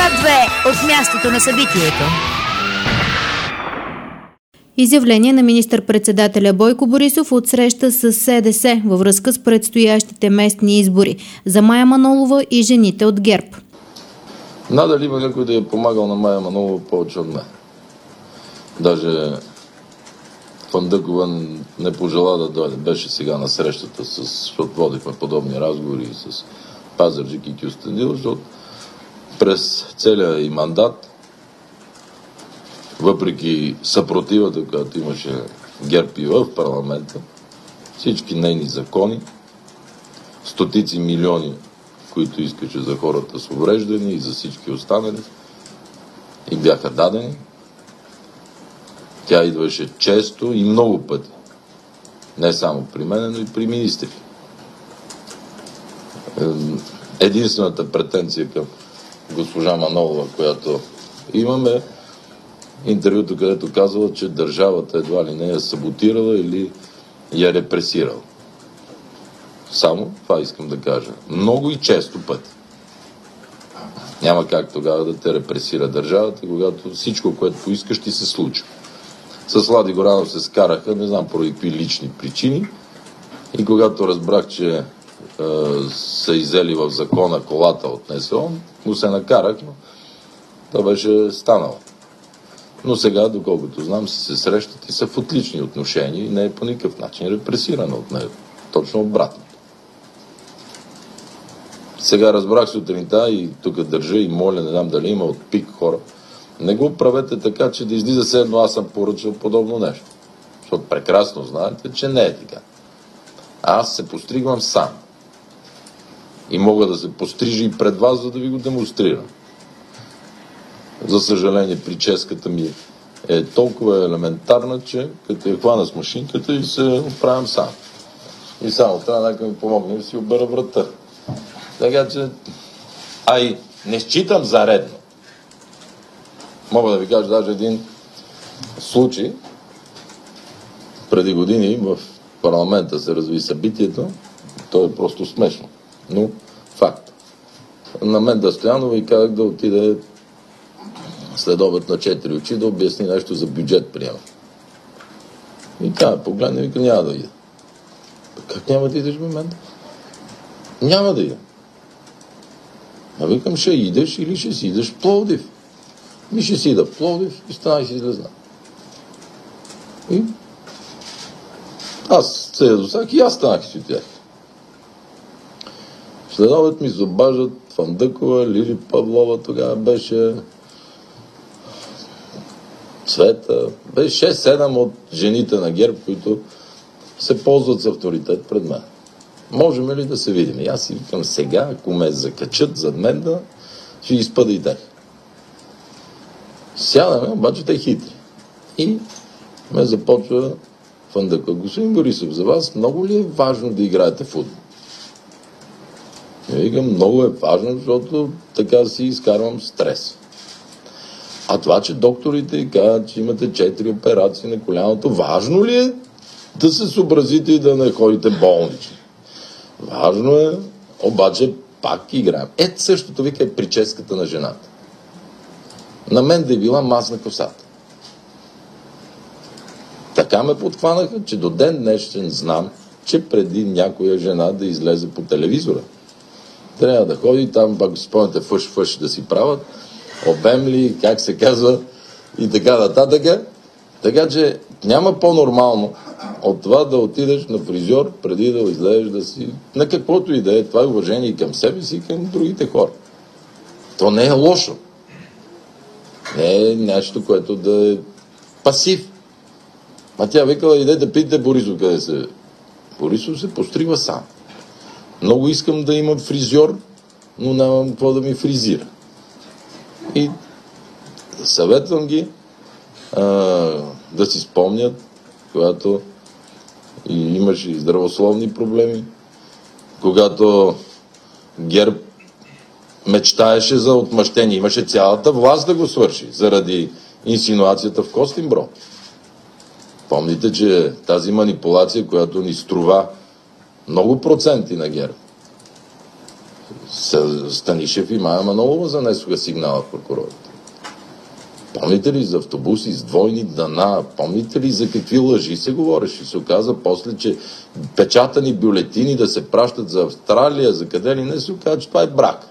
Свят 2 от мястото на събитието. Изявление на министър-председателя Бойко Борисов от среща с СДС във връзка с предстоящите местни избори за Мая Манолова и жените от ГЕРБ. Надали има някой да е помагал на Мая Манолова повече от мен. Даже Фандъкова не пожела да дойде. Беше сега на срещата, защото водихме подобни разговори с Пазарджик и Кюстендил, защото през целия и мандат, въпреки съпротивата, която имаше ГЕРБ и в парламента, всички нейни закони, стотици милиони, които искаше за хората с увреждания и за всички останали, и бяха дадени. Тя идваше често и много пъти. Не само при мен, но и при министри. Единствената претенция към госпожа Манолова, която имаме, интервюто, където казва, че държавата едва ли не я саботирала или я репресирала. Само това искам да кажа. Много и често пъти. Няма как тогава да те репресира държавата, когато всичко, което поискаш, ти се случва. С Влади Горанов се скараха, не знам поради какви лични причини, и когато разбрах, че са изели в закона колата от НСО, му се накарах, но това беше станало. Но сега, доколкото знам, се срещат и са в отлични отношения и не е по никакъв начин репресирана от него. Точно обратно. Сега разбрах сутринта и тук държа и моля, не знам дали има от ПИК хора. Не го правете така, че да излиза се едно, аз съм поръчал подобно нещо. Защото прекрасно знаете, че не е така. Аз се постригвам сам. И мога да се пострижа и пред вас, за да ви го демонстрирам. За съжаление, прическата ми е толкова елементарна, че като я хвана с машинката и се оправям сам. И само трябва някой ми помогне да си обера врата. Така че, и не считам за редно. Мога да ви кажа даже един случай. Преди години в парламента се разви събитието. То е просто смешно. Но факт. На Менда Стоянова и казах да отиде след обед на 4 очи да обясни нещо за бюджет приема. И тя погледна и вика, няма да ида. Как няма да идеш в момента? Няма да ида. А викам, ще идеш или ще си идеш в Пловдив. Ми ще си ида в Пловдив и стана и си излезна. И аз се ядосах и аз станах и си отях. След обед ми се обаждат Фандъкова, Лили Павлова, тогава беше Цвета, беше 6-7 от жените на ГЕРБ, които се ползват с авторитет пред мен. Можем ли да се видим? И аз си викам сега, ако ме закачат зад мен, да ще изпъда и тях. Сядаме, обаче те хитри. И ме започва Фандъкова. Господин Борисов, за вас много ли е важно да играете футбол? И викам, много е важно, защото така си изкарвам стрес. А това, че докторите казват, че имате 4 операции на коляното, важно ли е да се съобразите и да не ходите болнични? Важно е, обаче пак играем. Ето същото вика е прическата на жената. На мен да е била мазна косата. Така ме подхванаха, че до ден днешен знам, че преди някоя жена да излезе по телевизора, трябва да ходи там, пак спомняте, фъш да си правят, обемли, как се казва, и така нататък. Така че няма по-нормално от това да отидеш на фризьор, преди да излезеш да си... На каквото и да е, това е уважение и към себе си, и към другите хора. То не е лошо. Не е нещо, което да е пасив. А тя викала, иде да питате Борисов къде се... Борисов се постригва сам. Много искам да имам фризьор, но нямам какво да ми фризира. И съветвам ги да си спомнят, когато и имаше и здравословни проблеми, когато ГЕРБ мечтаеше за отмъщение. Имаше цялата власт да го свърши, заради инсинуацията в Костинброд. Помните, че тази манипулация, която ни струва много проценти на ГЕРБ, Станишев и Мая Манолова занесоха сигнала в прокурорите. Помните ли за автобуси с двойни дъна? Помните ли за какви лъжи се говореше? Се оказа после, че печатани бюлетини да се пращат за Австралия, за къде ли не, се оказа, че това е брак.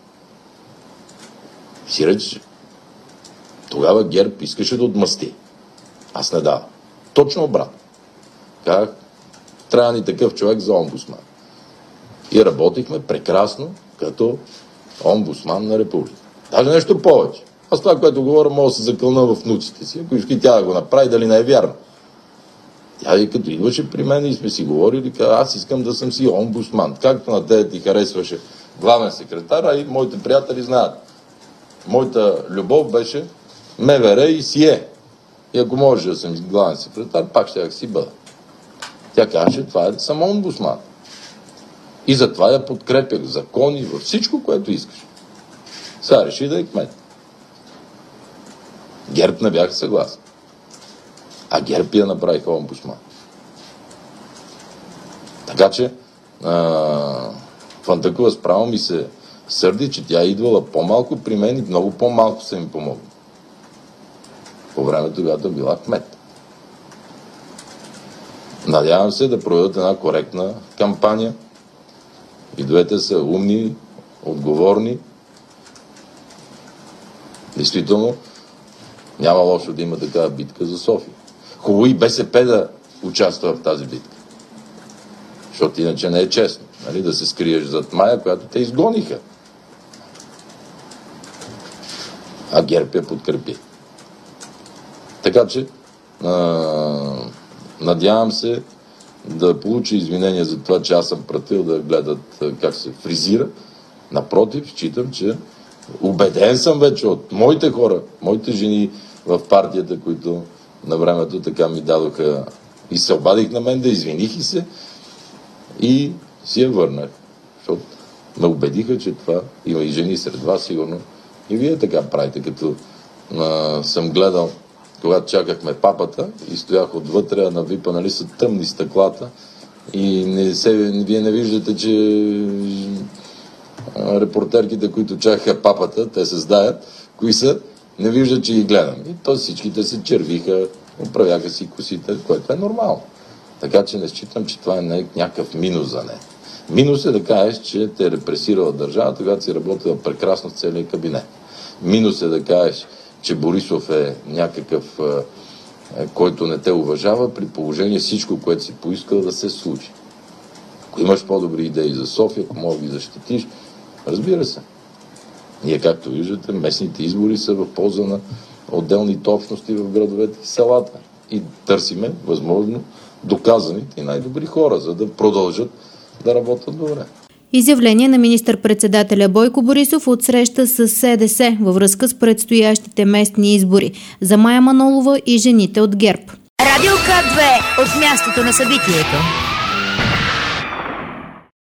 Сиреч, тогава ГЕРБ искаше да отмъсти. Аз не дава. Точно обратно. Как трябва ни такъв човек за омбудсман. И работихме прекрасно като омбудсман на република. Даже нещо повече. Аз това, което говоря, мога да се закълна в внуците си. Ако иска тя да го направи, дали не е вярно. Тя и като идваше при мен и сме си говорили, аз искам да съм си омбудсман. Както на тебе ти харесваше главен секретар, а и моите приятели знаят. Моята любов беше МВР и СИЕ. И ако може да съм главен секретар, пак ще си бъда. Тя каже, това е само омбудсман. И затова я подкрепях в закони, във всичко, което искаш. Сега реши да е кмет. ГЕРБ не бяха съгласни. А ГЕРБ я направиха омбудсман. Така че Фандъкова справо ми се сърди, че тя е идвала по-малко при мен и много по-малко са ми помогли. По времето, когато била кмет. Надявам се да проведат една коректна кампания. И двете са умни, отговорни. Действително, няма лошо да има такава битка за София. Хубаво и БСП да участва в тази битка. Защото иначе не е честно. Нали? Да се скриеш зад Мая, която те изгониха. А ГЕРБ я подкрепи. Така че, надявам се да получи извинения за това, че аз съм пратил да гледат как се фризира. Напротив, считам, че убеден съм вече от моите хора, моите жени в партията, които на времето така ми дадоха и се обадих на мен, да извиних и се и си я върнах. Защото ме убедиха, че това има и жени сред вас, сигурно. И вие така правите, като съм гледал, когато чакахме папата и стоях отвътре, а на ВИПа, нали, са тъмни стъклата и вие не виждате, че репортерките, които чакаха папата, те се знаят, кои са, не виждат, че ги гледам. И то всичките се червиха, оправяха си косите, което е нормално. Така че не считам, че това е някакъв минус за нея. Минус е да кажеш, че те е репресирала държавата, когато си работила прекрасно с целия кабинет. Минус е да кажеш, че Борисов е някакъв, който не те уважава, при положение всичко, което си поискал да се случи. Ако имаш по-добри идеи за София, ако мога да ги защитиш, разбира се. Ние, както виждате, местните избори са в полза на отделните общности в градовете и селата. И търсиме, възможно, доказаните и най-добри хора, за да продължат да работят добре. Изявление на министър-председателя Бойко Борисов от среща с СДС във връзка с предстоящите местни избори за Мая Манолова и жените от ГЕРБ. Радио К2 от мястото на събитието.